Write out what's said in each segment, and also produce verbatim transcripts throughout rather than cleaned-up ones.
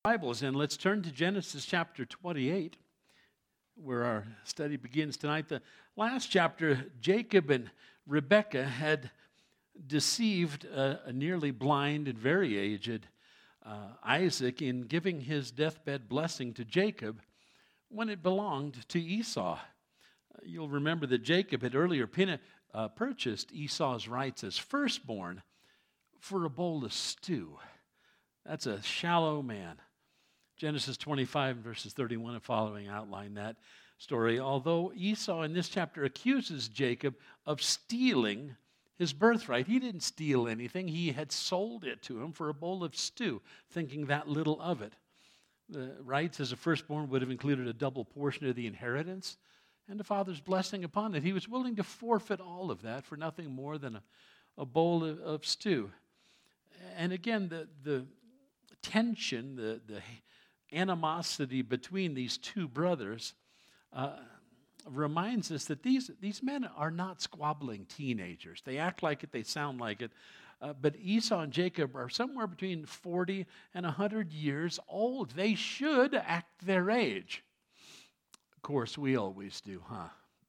Bibles, and let's turn to Genesis chapter twenty-eight, where our study begins tonight. The last chapter, Jacob and Rebekah had deceived a, a nearly blind and very aged uh, Isaac in giving his deathbed blessing to Jacob when it belonged to Esau. Uh, you'll remember that Jacob had earlier pin- uh, purchased Esau's rights as firstborn for a bowl of stew. That's a shallow man. Genesis twenty-five, verses thirty-one and following outline that story. Although Esau in this chapter accuses Jacob of stealing his birthright, he didn't steal anything. He had sold it to him for a bowl of stew, thinking that little of it. The rights as a firstborn would have included a double portion of the inheritance and the father's blessing upon it. He was willing to forfeit all of that for nothing more than a, a bowl of, of stew. And again, the, the tension, the, the animosity between these two brothers uh, reminds us that these, these men are not squabbling teenagers. They act like it, they sound like it. Uh, but Esau and Jacob are somewhere between forty and one hundred years old. They should act their age. Of course, we always do, huh?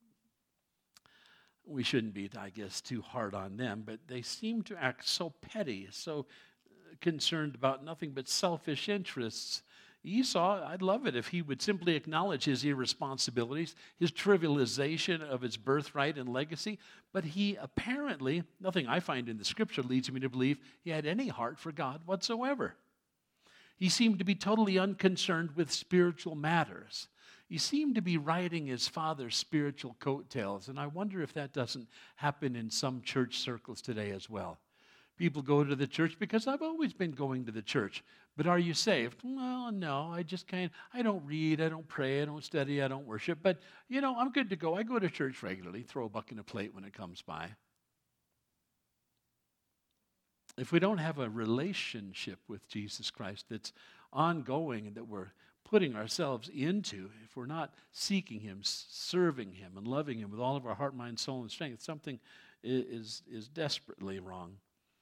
We shouldn't be, I guess, too hard on them, but they seem to act so petty, so concerned about nothing but selfish interests. Esau, I'd love it if he would simply acknowledge his irresponsibilities, his trivialization of his birthright and legacy, but he apparently, nothing I find in the scripture leads me to believe he had any heart for God whatsoever. He seemed to be totally unconcerned with spiritual matters. He seemed to be riding his father's spiritual coattails, and I wonder if that doesn't happen in some church circles today as well. People go to the church because I've always been going to the church. But are you saved? Well, no, I just kind of, I don't read, I don't pray, I don't study, I don't worship. But, you know, I'm good to go. I go to church regularly, throw a buck in a plate when it comes by. If we don't have a relationship with Jesus Christ that's ongoing and that we're putting ourselves into, if we're not seeking Him, serving Him, and loving Him with all of our heart, mind, soul, and strength, something is, is desperately wrong.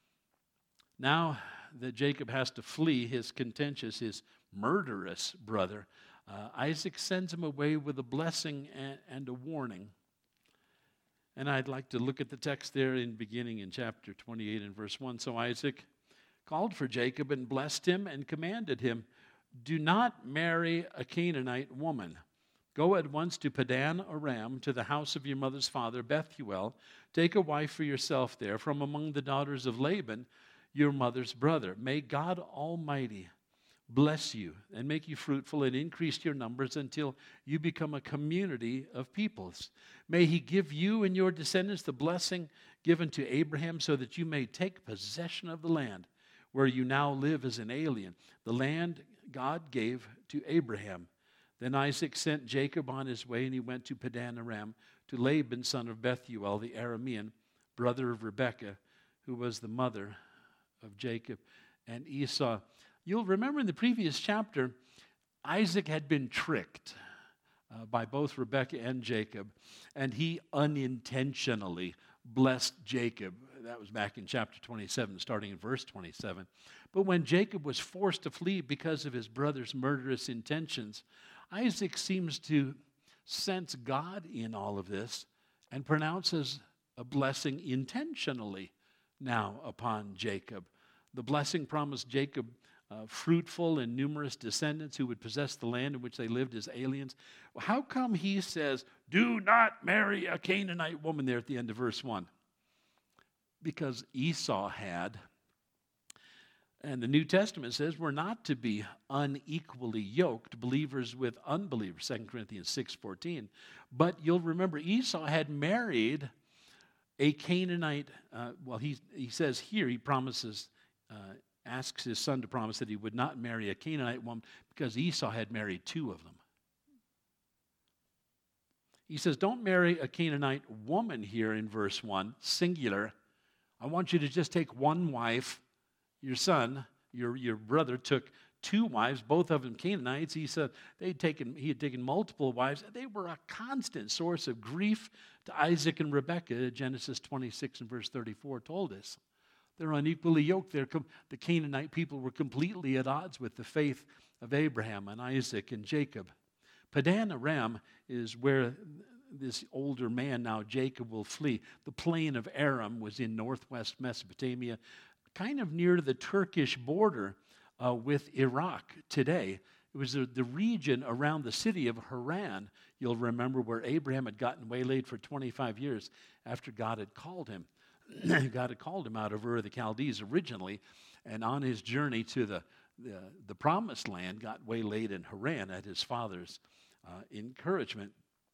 Now that Jacob has to flee his contentious, his murderous brother, uh, Isaac sends him away with a blessing and, and a warning. And I'd like to look at the text there in beginning in chapter twenty-eight and verse one. So Isaac called for Jacob and blessed him and commanded him, "Do not marry a Canaanite woman. Go at once to Padan Aram, to the house of your mother's father, Bethuel. Take a wife for yourself there from among the daughters of Laban, your mother's brother. May God Almighty bless you and make you fruitful and increase your numbers until you become a community of peoples. May He give you and your descendants the blessing given to Abraham so that you may take possession of the land where you now live as an alien, the land God gave to Abraham." Then Isaac sent Jacob on his way, and he went to Padan Aram, to Laban, son of Bethuel, the Aramean, brother of Rebekah, who was the mother of Jacob and Esau. You'll remember in the previous chapter, Isaac had been tricked uh, by both Rebekah and Jacob, and he unintentionally blessed Jacob. That was back in chapter twenty-seven, starting in verse twenty-seven. But when Jacob was forced to flee because of his brother's murderous intentions, Isaac seems to sense God in all of this and pronounces a blessing intentionally now upon Jacob. The blessing promised Jacob uh, fruitful and numerous descendants who would possess the land in which they lived as aliens. How come he says, "Do not marry a Canaanite woman" there at the end of verse one? Because Esau had. And the New Testament says we're not to be unequally yoked, believers with unbelievers, Second Corinthians six fourteen. But you'll remember Esau had married a Canaanite, uh, well, he, he says here, he promises, uh, asks his son to promise that he would not marry a Canaanite woman because Esau had married two of them. He says, don't marry a Canaanite woman here in verse one, singular. I want you to just take one wife. Your son, your, your brother, took two wives, both of them Canaanites. He said they'd taken, he had taken multiple wives. They were a constant source of grief to Isaac and Rebekah. Genesis twenty-six and verse thirty-four told us They're unequally yoked. They're com- the Canaanite people were completely at odds with the faith of Abraham and Isaac and Jacob. Padan Aram is where this older man now, Jacob, will flee. The plain of Aram was in northwest Mesopotamia, kind of near the Turkish border uh, with Iraq today. It was the, the region around the city of Haran, you'll remember, where Abraham had gotten waylaid for twenty-five years after God had called him. God had called him out of Ur of the Chaldees originally, and on his journey to the, the, the promised land, got waylaid in Haran at his father's uh, encouragement.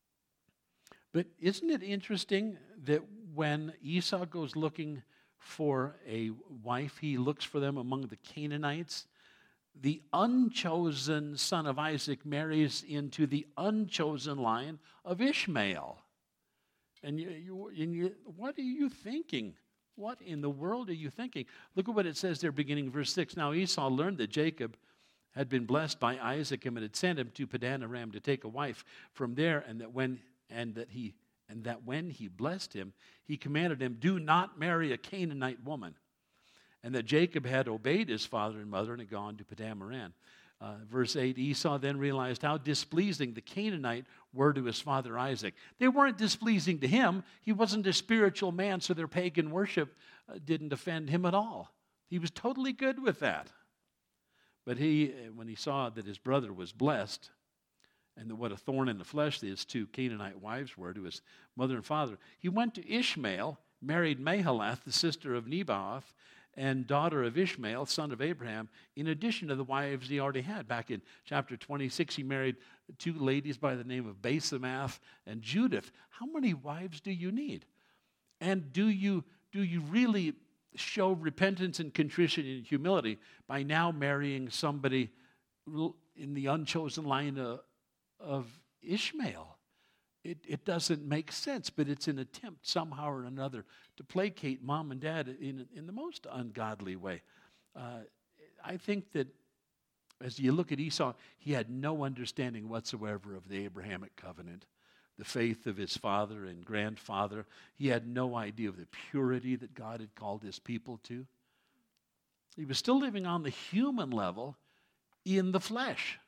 But isn't it interesting that when Esau goes looking for a wife, he looks for them among the Canaanites? The unchosen son of Isaac marries into the unchosen line of Ishmael. And, you, you, and you, what are you thinking? What in the world are you thinking? Look at what it says there beginning verse six. Now Esau learned that Jacob had been blessed by Isaac and had sent him to Padan Aram to take a wife from there, and that when and that he and that when he blessed him, he commanded him, do not marry a Canaanite woman. And that Jacob had obeyed his father and mother and had gone to Padan Aram. Uh, verse eight, Esau then realized how displeasing the Canaanite were to his father Isaac. They weren't displeasing to him. He wasn't a spiritual man, so their pagan worship uh, didn't offend him at all. He was totally good with that. But he, when he saw that his brother was blessed, and that what a thorn in the flesh his two Canaanite wives were to his mother and father, he went to Ishmael, married Mahalath, the sister of Nebaioth, and daughter of Ishmael, son of Abraham, in addition to the wives he already had. Back in chapter twenty-six, he married two ladies by the name of Basemath and Judith. How many wives do you need? And do you, do you really show repentance and contrition and humility by now marrying somebody in the unchosen line of, of Ishmael? It, it doesn't make sense, but it's an attempt somehow or another to placate mom and dad in, in the most ungodly way. Uh, I think that as you look at Esau, he had no understanding whatsoever of the Abrahamic covenant, the faith of his father and grandfather. He had no idea of the purity that God had called his people to. He was still living on the human level in the flesh.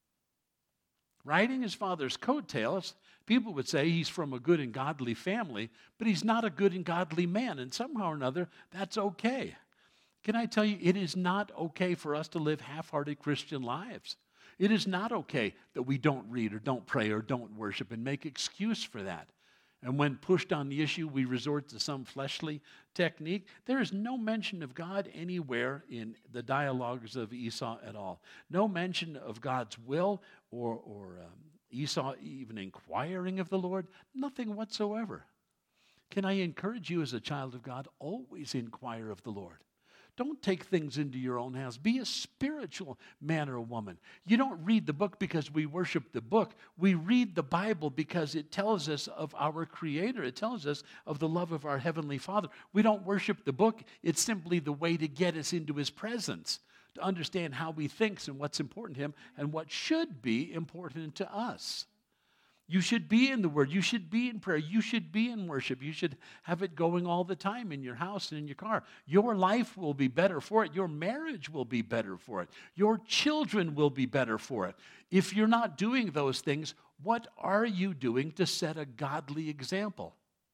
Riding his father's coattails, people would say he's from a good and godly family, but he's not a good and godly man, and somehow or another, that's okay. Can I tell you, it is not okay for us to live half-hearted Christian lives. It is not okay that we don't read or don't pray or don't worship and make excuse for that. And when pushed on the issue, we resort to some fleshly technique. There is no mention of God anywhere in the dialogues of Esau at all. No mention of God's will or, or um, Esau even inquiring of the Lord. Nothing whatsoever. Can I encourage you as a child of God, always inquire of the Lord. Don't take things into your own hands. Be a spiritual man or woman. You don't read the book because we worship the book. We read the Bible because it tells us of our Creator. It tells us of the love of our Heavenly Father. We don't worship the book. It's simply the way to get us into His presence, to understand how He thinks and what's important to Him and what should be important to us. You should be in the Word. You should be in prayer. You should be in worship. You should have it going all the time in your house and in your car. Your life will be better for it. Your marriage will be better for it. Your children will be better for it. If you're not doing those things, what are you doing to set a godly example?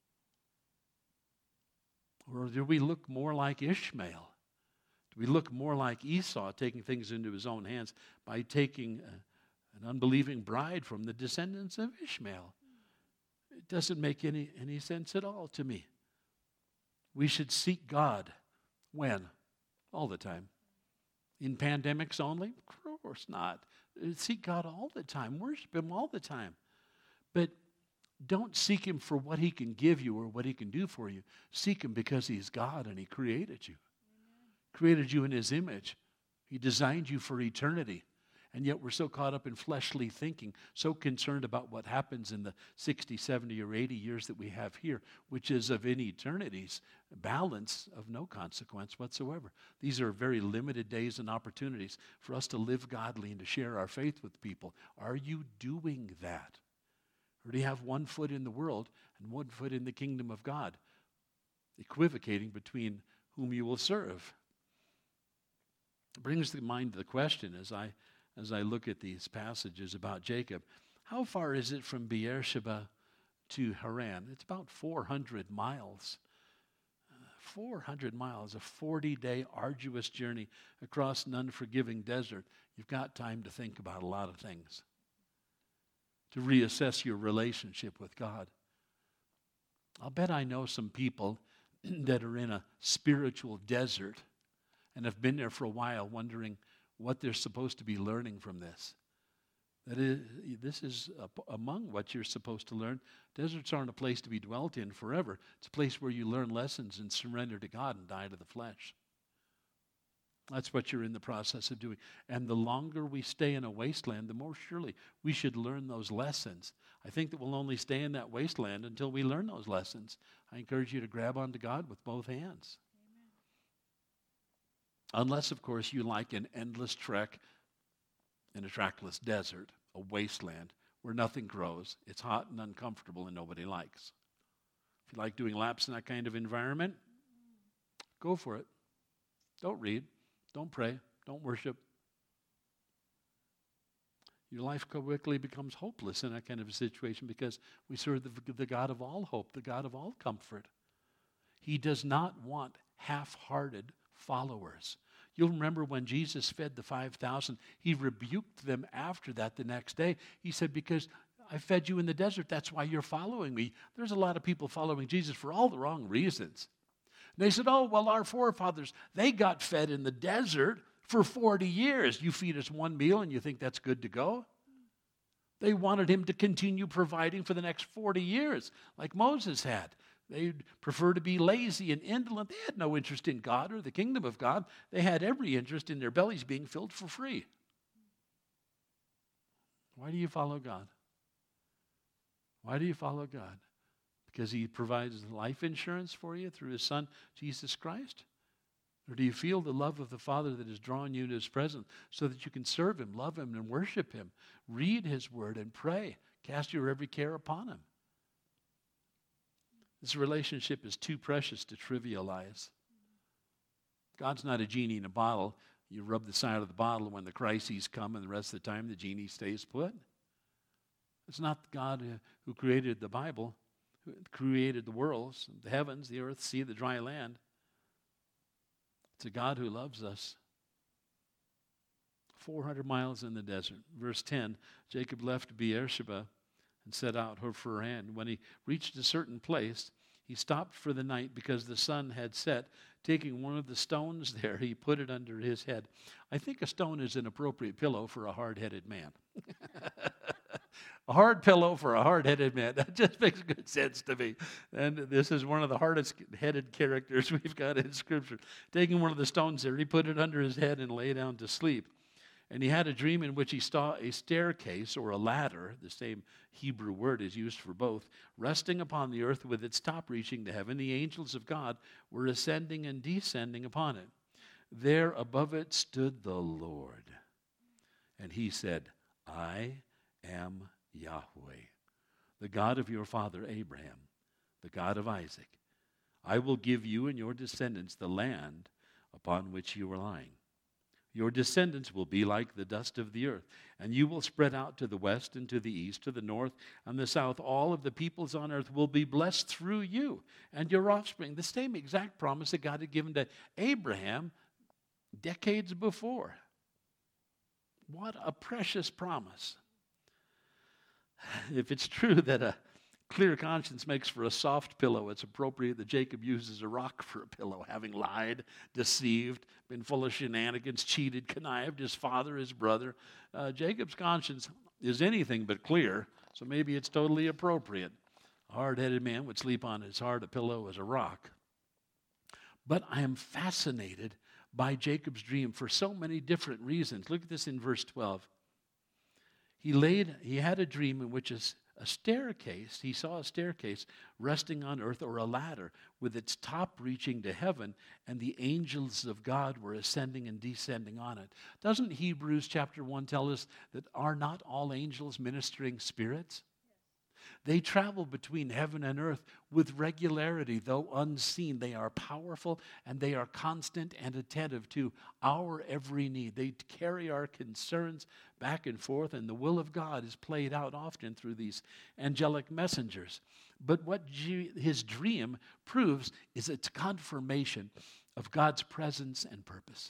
Or do we look more like Ishmael? Do we look more like Esau, taking things into his own hands by taking Uh, an unbelieving bride from the descendants of Ishmael? It doesn't make any, any sense at all to me. We should seek God. When? All the time. In pandemics only? Of course not. Seek God all the time. Worship Him all the time. But don't seek Him for what He can give you or what He can do for you. Seek Him because He's God and He created you. Amen. Created you in His image. He designed you for eternity. And yet we're so caught up in fleshly thinking, so concerned about what happens in the sixty, seventy, or eighty years that we have here, which is of in eternity's balance of no consequence whatsoever. These are very limited days and opportunities for us to live godly and to share our faith with people. Are you doing that? Or do you have one foot in the world and one foot in the kingdom of God, equivocating between whom you will serve. It brings to mind the question as I as I look at these passages about Jacob. How far is it from Beersheba to Haran? It's about four hundred miles. four hundred miles, a forty-day arduous journey across an unforgiving desert. You've got time to think about a lot of things, to reassess your relationship with God. I'll bet I know some people that are in a spiritual desert and have been there for a while wondering what they're supposed to be learning from this. That is, this is a, among what you're supposed to learn. Deserts aren't a place to be dwelt in forever. It's a place where you learn lessons and surrender to God and die to the flesh. That's what you're in the process of doing. And the longer we stay in a wasteland, the more surely we should learn those lessons. I think that we'll only stay in that wasteland until we learn those lessons. I encourage you to grab onto God with both hands. Amen. Unless, of course, you like an endless trek in a trackless desert, a wasteland where nothing grows. It's hot and uncomfortable and nobody likes. If you like doing laps in that kind of environment, go for it. Don't read. Don't pray. Don't worship. Your life quickly becomes hopeless in that kind of a situation because we serve the, the God of all hope, the God of all comfort. He does not want half-hearted followers. You'll remember when Jesus fed the five thousand, he rebuked them after that the next day. He said, because I fed you in the desert, that's why you're following me. There's a lot of people following Jesus for all the wrong reasons. And they said, oh, well, our forefathers, they got fed in the desert for forty years. You feed us one meal and you think that's good to go? They wanted him to continue providing for the next forty years, like Moses had. They'd prefer to be lazy and indolent. They had no interest in God or the kingdom of God. They had every interest in their bellies being filled for free. Why do you follow God? Why do you follow God? Because he provides life insurance for you through his Son, Jesus Christ? Or do you feel the love of the Father that has drawn you to his presence so that you can serve him, love him, and worship him? Read his word and pray. Cast your every care upon him. This relationship is too precious to trivialize. God's not a genie in a bottle. You rub the side of the bottle when the crises come, and the rest of the time the genie stays put. It's not God who created the Bible, who created the worlds, the heavens, the earth, sea, the dry land. It's a God who loves us. four hundred miles in the desert. Verse ten, Jacob left Beersheba and set out for Haran. When he reached a certain place, he stopped for the night because the sun had set. Taking one of the stones there, he put it under his head. I think a stone is an appropriate pillow for a hard-headed man. A hard pillow for a hard-headed man. That just makes good sense to me. And this is one of the hardest-headed characters we've got in Scripture. Taking one of the stones there, he put it under his head and lay down to sleep. And he had a dream in which he saw a staircase or a ladder, the same Hebrew word is used for both, resting upon the earth with its top reaching to heaven. The angels of God were ascending and descending upon it. There above it stood the Lord. And he said, I am Yahweh, the God of your father Abraham, the God of Isaac. I will give you and your descendants the land upon which you are lying. Your descendants will be like the dust of the earth, and you will spread out to the west and to the east, to the north and the south. All of the peoples on earth will be blessed through you and your offspring. The same exact promise that God had given to Abraham decades before. What a precious promise. If it's true that a clear conscience makes for a soft pillow, it's appropriate that Jacob uses a rock for a pillow, having lied, deceived, been full of shenanigans, cheated, connived, his father, his brother. Uh, Jacob's conscience is anything but clear, so maybe it's totally appropriate. A hard-headed man would sleep on his heart a pillow as a rock. But I am fascinated by Jacob's dream for so many different reasons. Look at this in verse twelve. He laid, he had a dream in which a, a staircase, he saw a staircase resting on earth, or a ladder with its top reaching to heaven, and the angels of God were ascending and descending on it. Doesn't Hebrews chapter one tell us that are not all angels ministering spirits? They travel between heaven and earth with regularity, though unseen. They are powerful and they are constant and attentive to our every need. They carry our concerns back and forth, and the will of God is played out often through these angelic messengers. But what G- his dream proves is its confirmation of God's presence and purpose.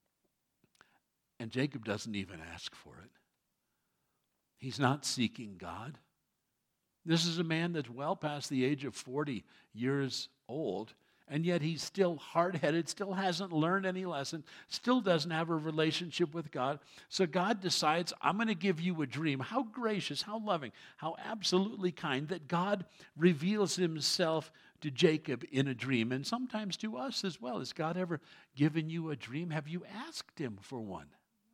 And Jacob doesn't even ask for it. He's not seeking God. This is a man that's well past the age of forty years old, and yet he's still hard-headed, still hasn't learned any lesson, still doesn't have a relationship with God. So God decides, I'm going to give you a dream. How gracious, how loving, how absolutely kind that God reveals himself to Jacob in a dream, and sometimes to us as well. Has God ever given you a dream? Have you asked him for one?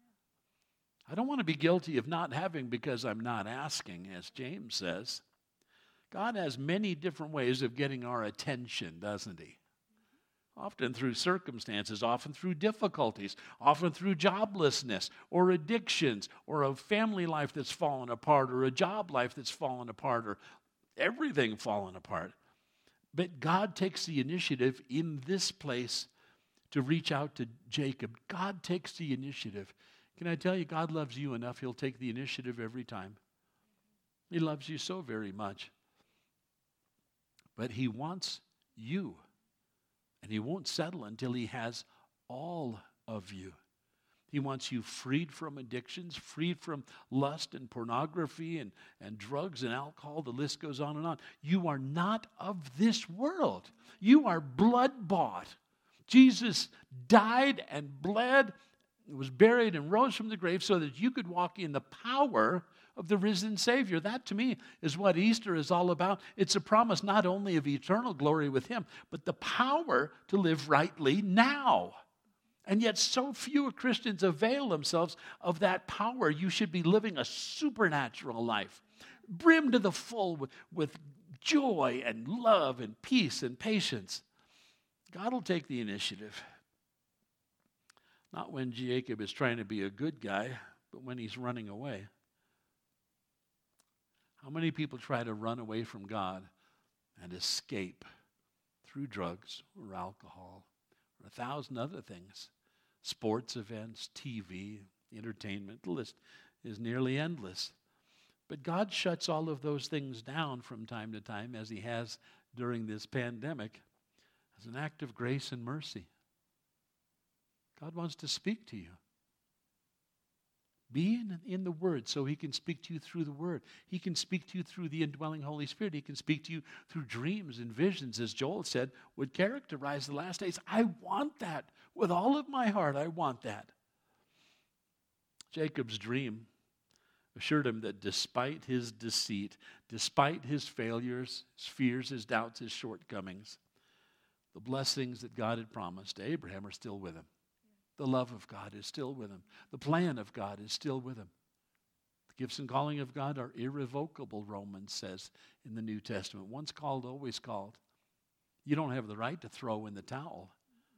I don't want to be guilty of not having because I'm not asking, as James says. God has many different ways of getting our attention, doesn't he? Often through circumstances, often through difficulties, often through joblessness or addictions or a family life that's fallen apart or a job life that's fallen apart or everything fallen apart. But God takes the initiative in this place to reach out to Jacob. God takes the initiative. Can I tell you, God loves you enough, he'll take the initiative every time. He loves you so very much. But he wants you. And he won't settle until he has all of you. He wants you freed from addictions, freed from lust and pornography and, and drugs and alcohol. The list goes on and on. You are not of this world. You are blood-bought. Jesus died and bled, was buried and rose from the grave so that you could walk in the power of the risen Savior. That, to me, is what Easter is all about. It's a promise not only of eternal glory with him, but the power to live rightly now. And yet so few Christians avail themselves of that power. You should be living a supernatural life, brimmed to the full with, with joy and love and peace and patience. God will take the initiative. Not when Jacob is trying to be a good guy, but when he's running away. How many people try to run away from God and escape through drugs or alcohol or a thousand other things? Sports events, T V, entertainment, the list is nearly endless. But God shuts all of those things down from time to time, as he has during this pandemic, as an act of grace and mercy. God wants to speak to you. Be in, in the Word so he can speak to you through the Word. He can speak to you through the indwelling Holy Spirit. He can speak to you through dreams and visions, as Joel said, would characterize the last days. I want that. With all of my heart, I want that. Jacob's dream assured him that despite his deceit, despite his failures, his fears, his doubts, his shortcomings, the blessings that God had promised to Abraham are still with him. The love of God is still with him. The plan of God is still with him. The gifts and calling of God are irrevocable, Romans says in the New Testament. Once called, always called. You don't have the right to throw in the towel.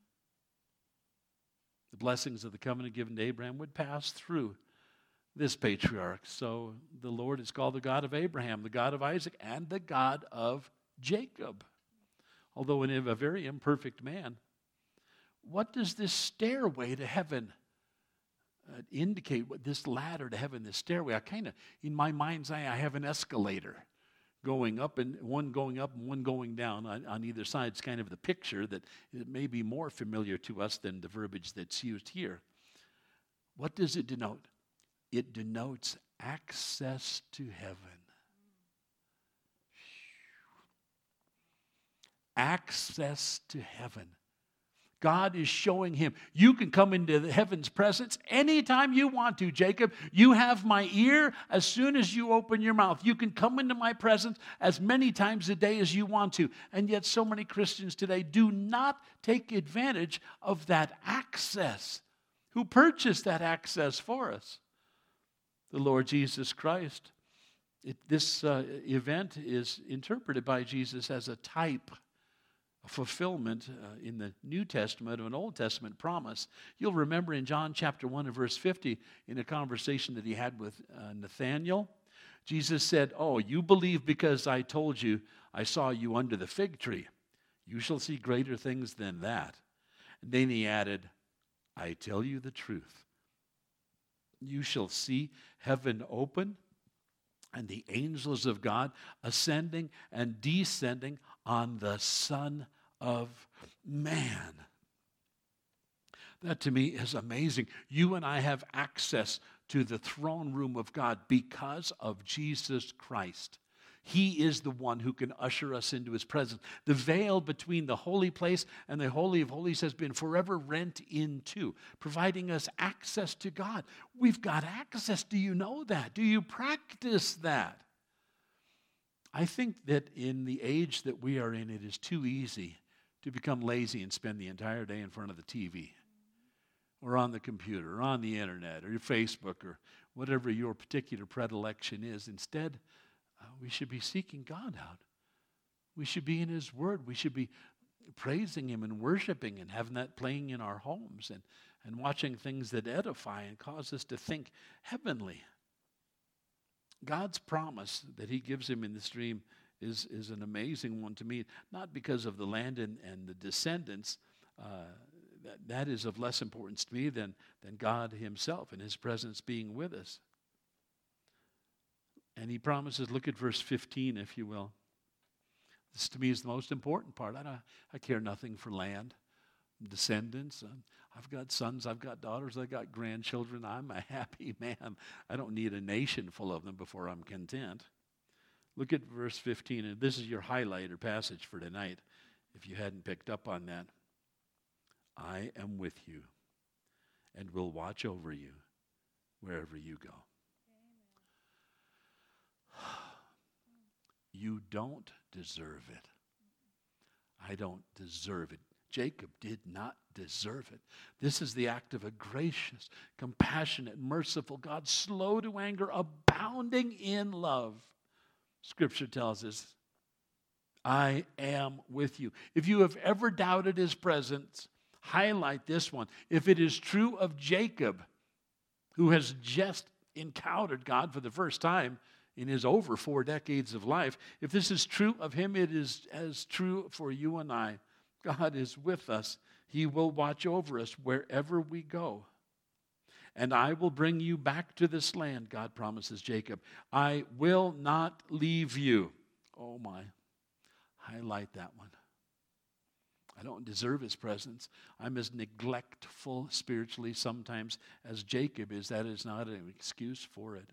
The blessings of the covenant given to Abraham would pass through this patriarch. So the Lord is called the God of Abraham, the God of Isaac, and the God of Jacob. Although in a very imperfect man. What does this stairway to heaven uh, indicate? What this ladder to heaven, this stairway? I kind of, in my mind's eye, I have an escalator going up and one going up and one going down on, on either side. It's kind of the picture that it may be more familiar to us than the verbiage that's used here. What does it denote? It denotes access to heaven. Access to heaven. God is showing him, you can come into the heaven's presence anytime you want to, Jacob. You have my ear as soon as you open your mouth. You can come into my presence as many times a day as you want to. And yet so many Christians today do not take advantage of that access. Who purchased that access for us? The Lord Jesus Christ. It, this uh, event is interpreted by Jesus as a type, a fulfillment uh, in the New Testament of an Old Testament promise. You'll remember in John chapter one and verse fifty, in a conversation that he had with uh, Nathanael, Jesus said, oh, you believe because I told you I saw you under the fig tree. You shall see greater things than that. And then he added, I tell you the truth. You shall see heaven open and the angels of God ascending and descending on the Son of Man. That to me is amazing. You and I have access to the throne room of God because of Jesus Christ. He is the one who can usher us into his presence. The veil between the holy place and the Holy of Holies has been forever rent in two, providing us access to God. We've got access. Do you know that? Do you practice that? I think that in the age that we are in, it is too easy to become lazy and spend the entire day in front of the T V or on the computer or on the internet or your Facebook or whatever your particular predilection is. Instead, uh, we should be seeking God out. We should be in his word. We should be praising him and worshiping and having that playing in our homes and, and watching things that edify and cause us to think heavenly. God's promise that he gives him in this dream is, is an amazing one to me, not because of the land and, and the descendants. Uh, that, that is of less importance to me than, than God himself and his presence being with us. And he promises, look at verse fifteen, if you will. This to me is the most important part. I, don't, I care nothing for land, descendants. Um, I've got sons, I've got daughters, I've got grandchildren. I'm a happy man. I don't need a nation full of them before I'm content. Look at verse fifteen, and this is your highlighter passage for tonight, if you hadn't picked up on that. I am with you and will watch over you wherever you go. You don't deserve it. I don't deserve it. Jacob did not deserve it. This is the act of a gracious, compassionate, merciful God, slow to anger, abounding in love. Scripture tells us, I am with you. If you have ever doubted his presence, highlight this one. If it is true of Jacob, who has just encountered God for the first time in his over four decades of life, if this is true of him, it is as true for you and I. God is with us. He will watch over us wherever we go. And I will bring you back to this land, God promises Jacob. I will not leave you. Oh my, highlight that one. I don't deserve his presence. I'm as neglectful spiritually sometimes as Jacob is. That is not an excuse for it.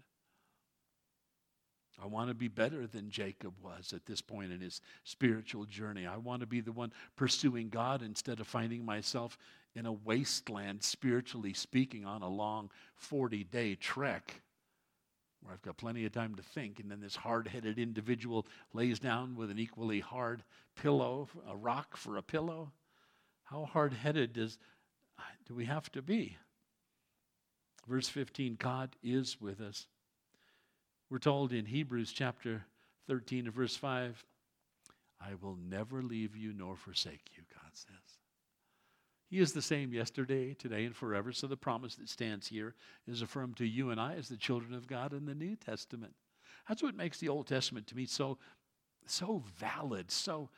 I want to be better than Jacob was at this point in his spiritual journey. I want to be the one pursuing God instead of finding myself in a wasteland, spiritually speaking, on a long forty-day trek where I've got plenty of time to think, and then this hard-headed individual lays down with an equally hard pillow, a rock for a pillow. How hard-headed does do we have to be? Verse fifteen, God is with us. We're told in Hebrews chapter thirteen, verse five, I will never leave you nor forsake you, God says. He is the same yesterday, today, and forever. So the promise that stands here is affirmed to you and I as the children of God in the New Testament. That's what makes the Old Testament to me so, so valid, so,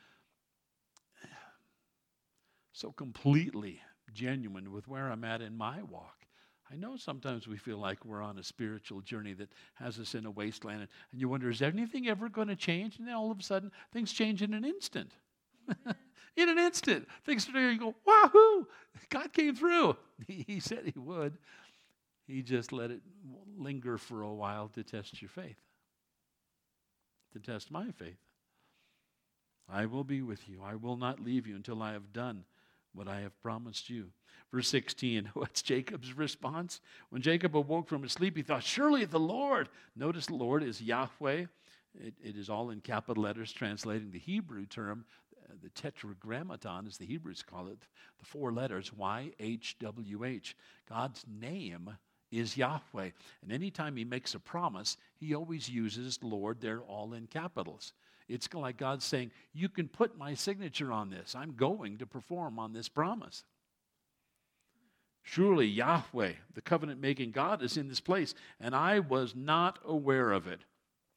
so completely genuine with where I'm at in my walk. I know sometimes we feel like we're on a spiritual journey that has us in a wasteland, and, and you wonder, is anything ever going to change? And then all of a sudden, things change in an instant. In an instant. Things are there, you go, wahoo! God came through. He, he said he would. He just let it linger for a while to test your faith, to test my faith. I will be with you. I will not leave you until I have done what I have promised you. Verse sixteen, what's Jacob's response? When Jacob awoke from his sleep, he thought, surely the Lord. Notice the Lord is Yahweh. It, it is all in capital letters, translating the Hebrew term, uh, the tetragrammaton, as the Hebrews call it, the four letters, Y H W H. God's name is Yahweh. And anytime he makes a promise, he always uses Lord. They're all in capitals. It's like God saying, you can put my signature on this. I'm going to perform on this promise. Surely Yahweh, the covenant-making God, is in this place, and I was not aware of it.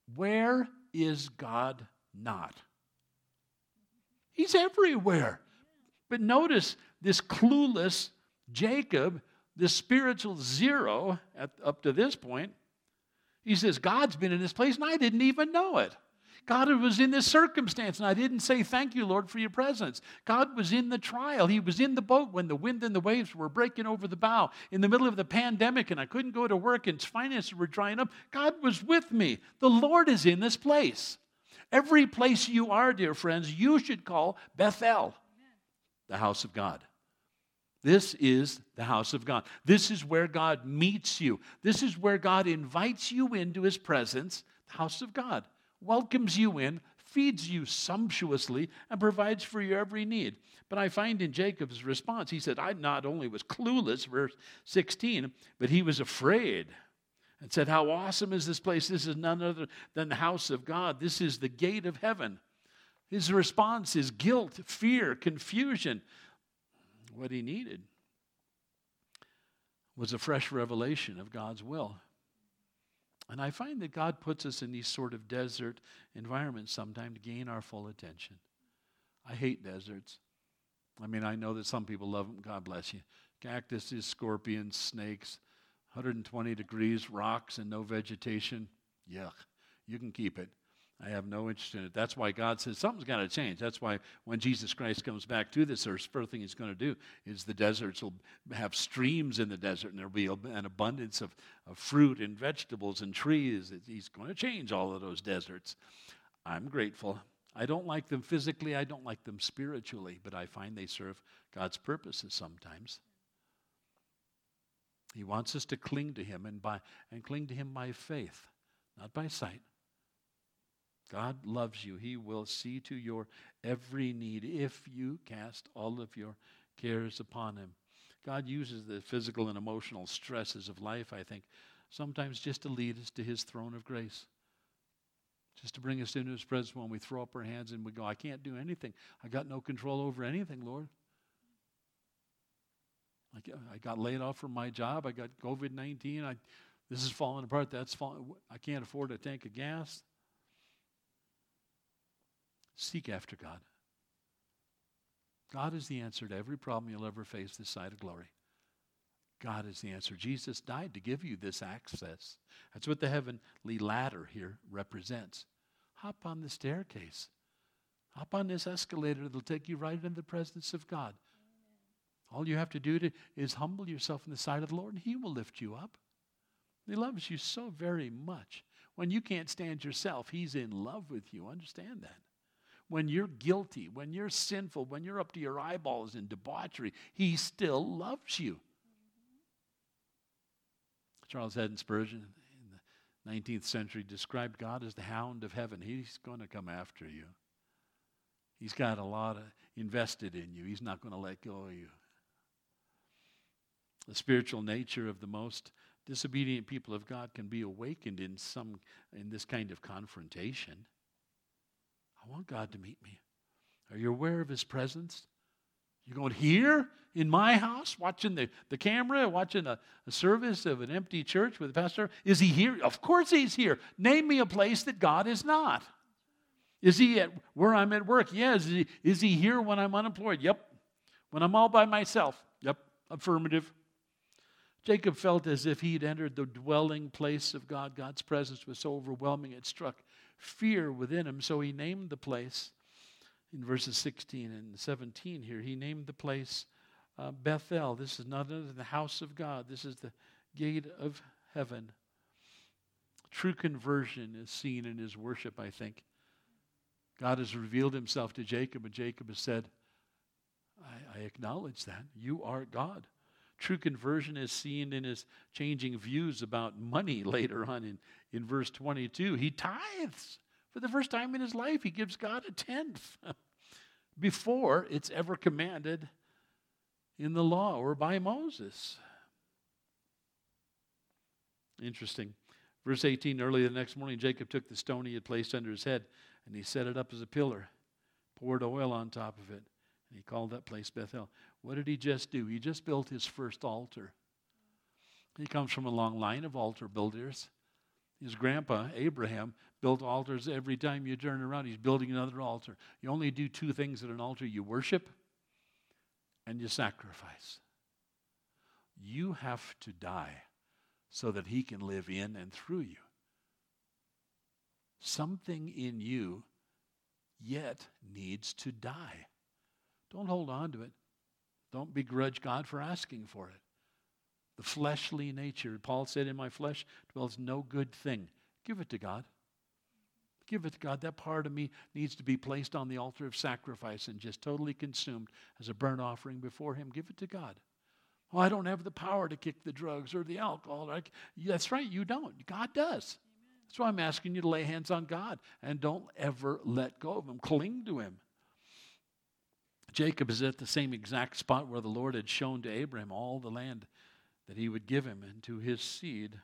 Where is God not? He's everywhere. But notice this clueless Jacob, this spiritual zero at, up to this point. He says, God's been in this place and I didn't even know it. God was in this circumstance and I didn't say thank you, Lord, for your presence. God was in the trial. He was in the boat when the wind and the waves were breaking over the bow in the middle of the pandemic and I couldn't go to work and finances were drying up. God was with me. The Lord is in this place. Every place you are, dear friends, you should call Bethel, the house of God. This is the house of God. This is where God meets you. This is where God invites you into his presence, the house of God. Welcomes you in, feeds you sumptuously, and provides for your every need. But I find in Jacob's response, he said, I not only was clueless, verse sixteen, but he was afraid and said, how awesome is this place? This is none other than the house of God. This is the gate of heaven. His response is guilt, fear, confusion. What he needed was a fresh revelation of God's will. And I find that God puts us in these sort of desert environments sometimes to gain our full attention. I hate deserts. I mean, I know that some people love them. God bless you. Cactuses, scorpions, snakes, one hundred twenty degrees, rocks, and no vegetation. Yuck. You can keep it. I have no interest in it. That's why God says something's got to change. That's why when Jesus Christ comes back to this earth, the first thing he's going to do is the deserts will have streams in the desert, and there will be an abundance of, of fruit and vegetables and trees. He's going to change all of those deserts. I'm grateful. I don't like them physically. I don't like them spiritually, but I find they serve God's purposes sometimes. He wants us to cling to him and, by, and cling to him by faith, not by sight. God loves you. He will see to your every need if you cast all of your cares upon him. God uses the physical and emotional stresses of life, I think, sometimes just to lead us to his throne of grace. Just to bring us into his presence when we throw up our hands and we go, I can't do anything. I got no control over anything, Lord. I got laid off from my job. I got covid nineteen. I, this is falling apart. That's falling. I can't afford a tank of gas. Seek after God. God is the answer to every problem you'll ever face this side of glory. God is the answer. Jesus died to give you this access. That's what the heavenly ladder here represents. Hop on the staircase. Hop on this escalator that'll take you right into the presence of God. All you have to do to, is humble yourself in the sight of the Lord, and he will lift you up. He loves you so very much. When you can't stand yourself, he's in love with you. Understand that. When you're guilty, when you're sinful, when you're up to your eyeballs in debauchery, he still loves you. Charles Haddon Spurgeon in the nineteenth century described God as the hound of heaven. He's going to come after you. He's got a lot of invested in you. He's not going to let go of you. The spiritual nature of the most disobedient people of God can be awakened in some in this kind of confrontation. I want God to meet me. Are you aware of his presence? You're going here in my house, watching the, the camera, watching a, a service of an empty church with a pastor. Is he here? Of course he's here. Name me a place that God is not. Is he at where I'm at work? Yes. Is he, is he here when I'm unemployed? Yep. When I'm all by myself? Yep. Affirmative. Jacob felt as if he'd entered the dwelling place of God. God's presence was so overwhelming it struck fear within him. So he named the place, in verses sixteen and seventeen here, he named the place uh, Bethel. This is none other than the house of God. This is the gate of heaven. True conversion is seen in his worship, I think. God has revealed himself to Jacob, and Jacob has said, I, I acknowledge that. You are God. True conversion is seen in his changing views about money later on in, in verse twenty-two. He tithes. For the first time in his life, he gives God a tenth before it's ever commanded in the law or by Moses. Interesting. Verse eighteen, early the next morning, Jacob took the stone he had placed under his head, and he set it up as a pillar, poured oil on top of it, and he called that place Bethel. What did he just do? He just built his first altar. He comes from a long line of altar builders. His grandpa, Abraham, built altars every time you turn around. He's building another altar. You only do two things at an altar. You worship and you sacrifice. You have to die so that he can live in and through you. Something in you yet needs to die. Don't hold on to it. Don't begrudge God for asking for it. The fleshly nature, Paul said, in my flesh dwells no good thing. Give it to God. Give it to God. That part of me needs to be placed on the altar of sacrifice and just totally consumed as a burnt offering before him. Give it to God. Oh, I don't have the power to kick the drugs or the alcohol. That's right, you don't. God does. That's why I'm asking you to lay hands on God and don't ever let go of him. Cling to him. Jacob is at the same exact spot where the Lord had shown to Abraham all the land that he would give him and to his seed.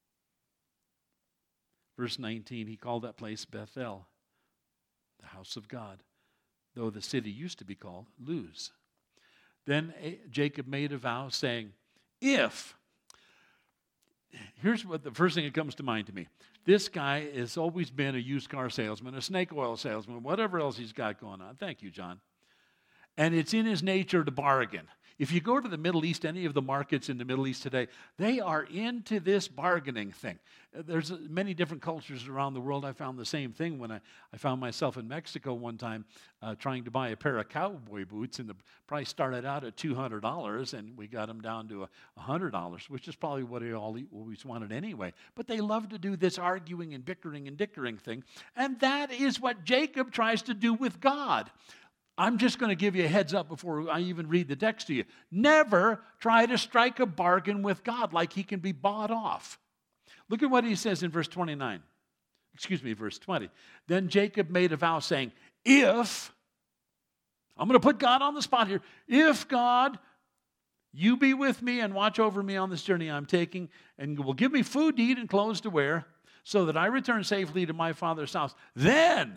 Verse nineteen, he called that place Bethel, the house of God, though the city used to be called Luz. Then Jacob made a vow saying, if, here's what the first thing that comes to mind to me. This guy has always been a used car salesman, a snake oil salesman, whatever else he's got going on. Thank you, John. And it's in his nature to bargain. If you go to the Middle East, any of the markets in the Middle East today, they are into this bargaining thing. There's many different cultures around the world. I found the same thing when I, I found myself in Mexico one time uh, trying to buy a pair of cowboy boots, and the price started out at two hundred dollars, and we got them down to one hundred dollars, which is probably what they all always wanted anyway. But they love to do this arguing and bickering and dickering thing, and that is what Jacob tries to do with God. I'm just going to give you a heads up before I even read the text to you. Never try to strike a bargain with God like he can be bought off. Look at what he says in verse twenty-nine. Excuse me, verse twenty. Then Jacob made a vow saying, if, I'm going to put God on the spot here, if God, you be with me and watch over me on this journey I'm taking, and will give me food to eat and clothes to wear, so that I return safely to my father's house, then,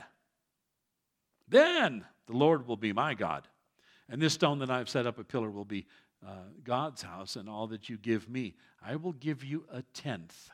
then, the Lord will be my God. And this stone that I've set up a pillar will be uh, God's house, and all that you give me, I will give you a tenth.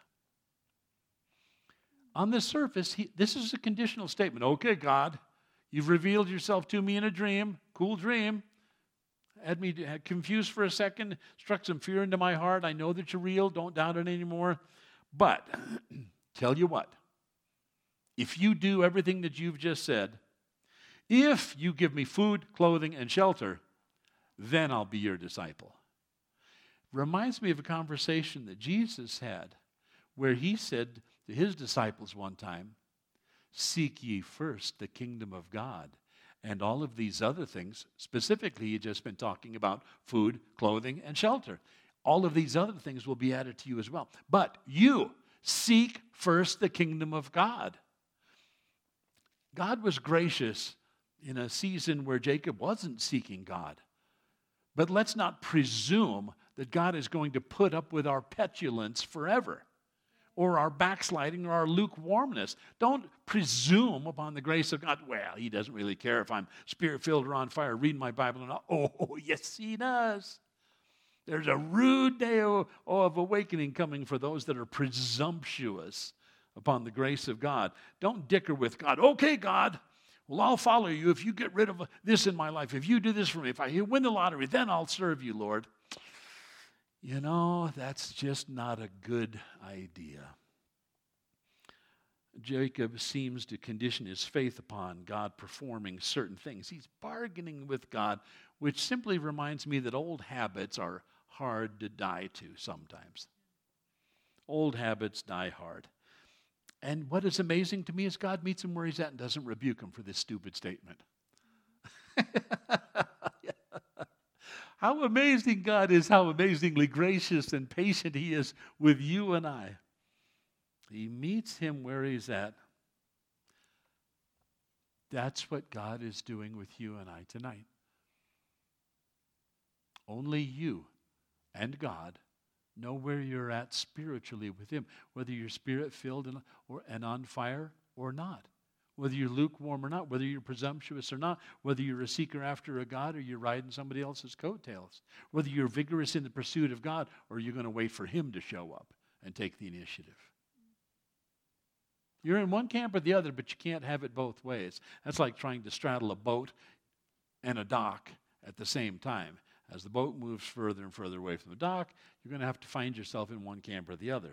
On the surface, he, this is a conditional statement. Okay, God, you've revealed yourself to me in a dream. Cool dream. Had me had confused for a second, struck some fear into my heart. I know that you're real. Don't doubt it anymore. But, tell you what, if you do everything that you've just said, if you give me food, clothing, and shelter, then I'll be your disciple. Reminds me of a conversation that Jesus had where he said to his disciples one time, seek ye first the kingdom of God, and all of these other things, specifically he had just been talking about food, clothing, and shelter. All of these other things will be added to you as well. But you seek first the kingdom of God. God was gracious in a season where Jacob wasn't seeking God. But let's not presume that God is going to put up with our petulance forever, or our backsliding, or our lukewarmness. Don't presume upon the grace of God. Well, he doesn't really care if I'm spirit-filled or on fire, reading my Bible or not. Oh, yes, he does. There's a rude day of, of awakening coming for those that are presumptuous upon the grace of God. Don't dicker with God. Okay, God, well, I'll follow you if you get rid of this in my life. If you do this for me, if I win the lottery, then I'll serve you, Lord. You know, that's just not a good idea. Jacob seems to condition his faith upon God performing certain things. He's bargaining with God, which simply reminds me that old habits are hard to die to sometimes. Old habits die hard. And what is amazing to me is God meets him where he's at and doesn't rebuke him for this stupid statement. How amazing God is, how amazingly gracious and patient he is with you and I. He meets him where he's at. That's what God is doing with you and I tonight. Only you and God know where you're at spiritually with him, whether you're spirit-filled and, or, and on fire or not, whether you're lukewarm or not, whether you're presumptuous or not, whether you're a seeker after a God or you're riding somebody else's coattails, whether you're vigorous in the pursuit of God or you're going to wait for him to show up and take the initiative. You're in one camp or the other, but you can't have it both ways. That's like trying to straddle a boat and a dock at the same time. As the boat moves further and further away from the dock, you're going to have to find yourself in one camp or the other.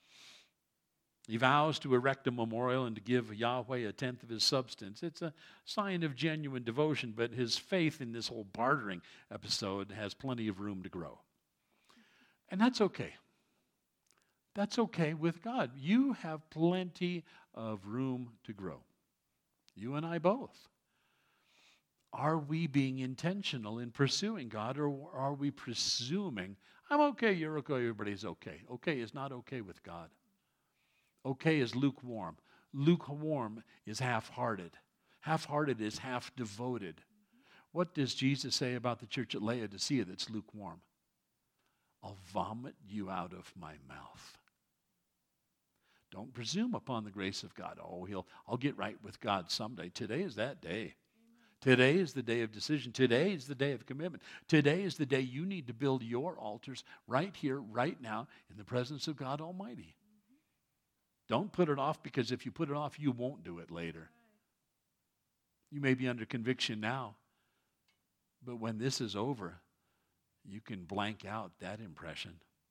He vows to erect a memorial and to give Yahweh a tenth of his substance. It's a sign of genuine devotion, but his faith in this whole bartering episode has plenty of room to grow. And that's okay. That's okay with God. You have plenty of room to grow. You and I both. Are we being intentional in pursuing God, or are we presuming, I'm okay, you're okay, everybody's okay? Okay is not okay with God. Okay is lukewarm. Lukewarm is half-hearted. Half-hearted is half-devoted. What does Jesus say about the church at Laodicea that's lukewarm? I'll vomit you out of my mouth. Don't presume upon the grace of God. Oh, he'll, I'll get right with God someday. Today is that day. Today is the day of decision. Today is the day of commitment. Today is the day you need to build your altars right here, right now, in the presence of God Almighty. Don't put it off, because if you put it off, you won't do it later. You may be under conviction now, but when this is over, you can blank out that impression.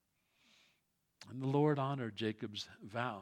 And the Lord honored Jacob's vow.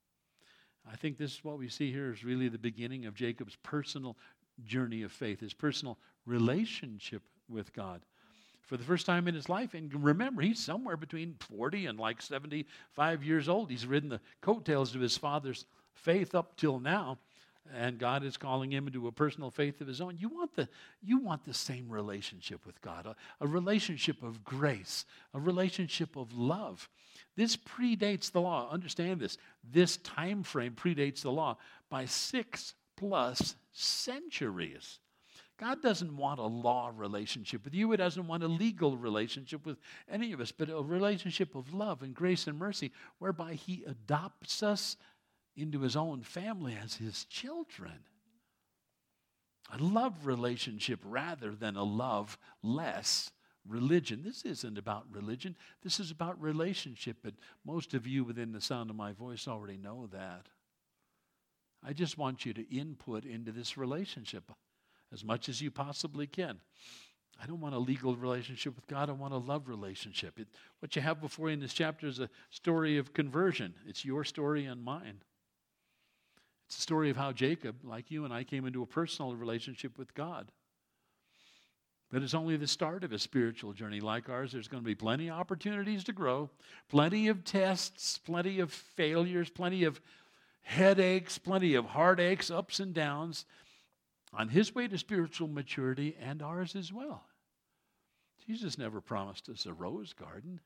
I think this is what we see here is really the beginning of Jacob's personal journey of faith, his personal relationship with God. For the first time in his life, and remember, he's somewhere between forty and like seventy-five years old. He's ridden the coattails of his father's faith up till now, and God is calling him into a personal faith of his own. You want the, you want the same relationship with God, a, a relationship of grace, a relationship of love. This predates the law. Understand this. This time frame predates the law by six plus centuries. God doesn't want a law relationship with you. He doesn't want a legal relationship with any of us, but a relationship of love and grace and mercy, whereby he adopts us into his own family as his children. A love relationship rather than a love-less religion. This isn't about religion. This is about relationship, but most of you within the sound of my voice already know that. I just want you to input into this relationship as much as you possibly can. I don't want a legal relationship with God. I want a love relationship. It, what you have before you in this chapter is a story of conversion. It's your story and mine. It's a story of how Jacob, like you and I, came into a personal relationship with God. But it's only the start of a spiritual journey like ours. There's going to be plenty of opportunities to grow, plenty of tests, plenty of failures, plenty of headaches, plenty of heartaches, ups and downs, on his way to spiritual maturity and ours as well. Jesus never promised us a rose garden.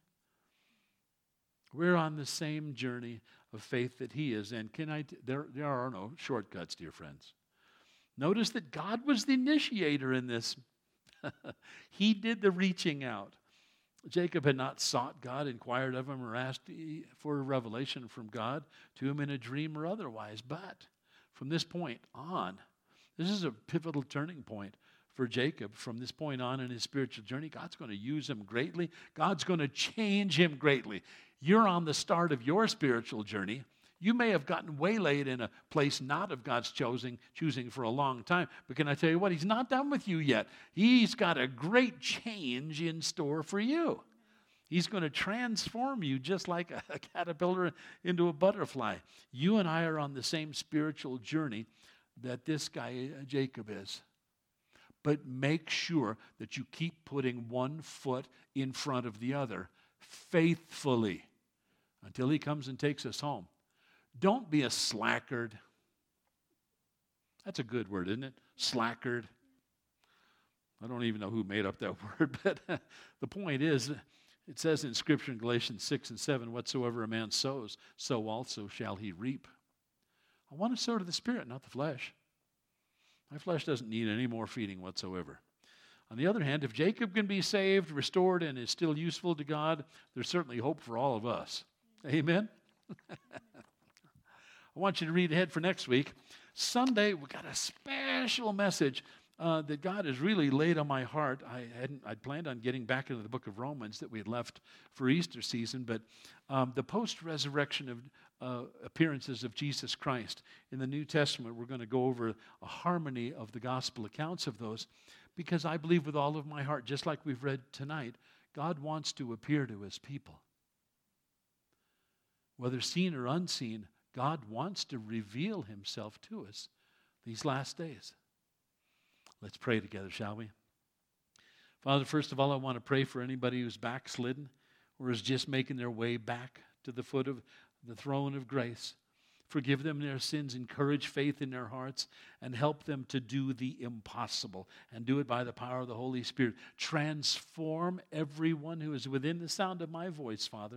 We're on the same journey of faith that he is. And can I? T- there, there are no shortcuts, dear friends. Notice that God was the initiator in this. He did the reaching out. Jacob had not sought God, inquired of him, or asked for a revelation from God to him in a dream or otherwise. But from this point on, this is a pivotal turning point for Jacob. From this point on in his spiritual journey, God's going to use him greatly. God's going to change him greatly. You're on the start of your spiritual journey. You may have gotten waylaid in a place not of God's choosing, choosing for a long time. But can I tell you what? He's not done with you yet. He's got a great change in store for you. He's going to transform you just like a, a caterpillar into a butterfly. You and I are on the same spiritual journey that this guy, uh, Jacob, is. But make sure that you keep putting one foot in front of the other faithfully until he comes and takes us home. Don't be a slackard. That's a good word, isn't it? Slackard. I don't even know who made up that word, but the point is, it says in Scripture in Galatians six and seven, whatsoever a man sows, so also shall he reap. I want to sow to the Spirit, not the flesh. My flesh doesn't need any more feeding whatsoever. On the other hand, if Jacob can be saved, restored, and is still useful to God, there's certainly hope for all of us. Amen? I want you to read ahead for next week. Sunday, we got a special message uh, that God has really laid on my heart. I hadn't, I'd planned on getting back into the book of Romans that we had left for Easter season, but um, the post-resurrection of, uh, appearances of Jesus Christ. In the New Testament, we're going to go over a harmony of the gospel accounts of those, because I believe with all of my heart, just like we've read tonight, God wants to appear to his people. Whether seen or unseen, God wants to reveal himself to us these last days. Let's pray together, shall we? Father, first of all, I want to pray for anybody who's backslidden or is just making their way back to the foot of the throne of grace. Forgive them their sins, encourage faith in their hearts, and help them to do the impossible, and do it by the power of the Holy Spirit. Transform everyone who is within the sound of my voice, Father,